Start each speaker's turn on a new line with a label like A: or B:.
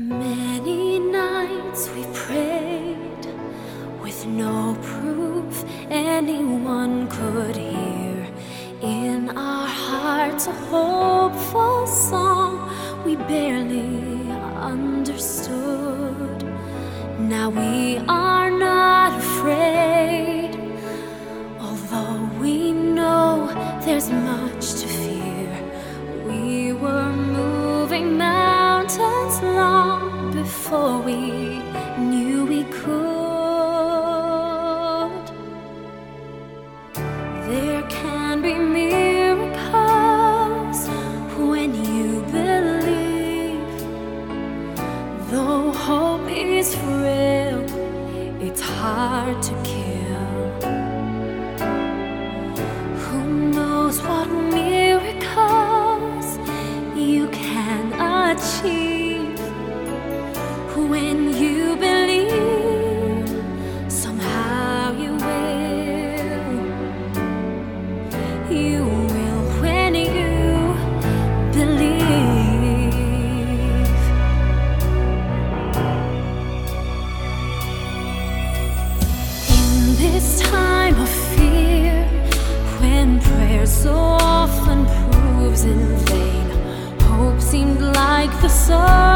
A: Many nights we prayed with no proof anyone could hear. In our hearts a hopeful song we barely understood. Now we are not afraid, although we know there's much to fear. We were moving mountains long before we knew we could. There can be miracles when you believe. Though hope is frail, it's hard to kill. Who knows what miracles you can achieve when you believe. Somehow you will. You will when you believe. In this time of fear, when prayer so often proves in vain, hope seemed like the sun